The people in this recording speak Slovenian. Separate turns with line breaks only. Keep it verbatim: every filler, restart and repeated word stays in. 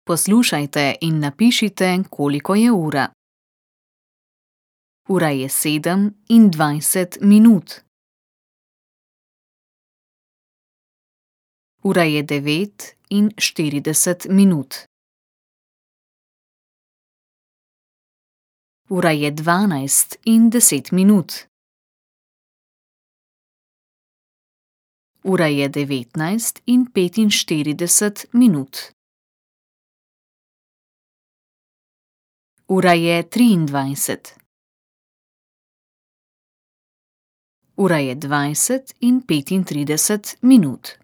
Poslušajte in napišite, koliko je ura. Ura je sedem in dvajset minut. Ura je devet in štirideset minut. Ura je dvanajst in deset minut. Ura je devetnajst in petinštirideset minut. Ura je triindvajset. Ura je dvajset in petintrideset minut.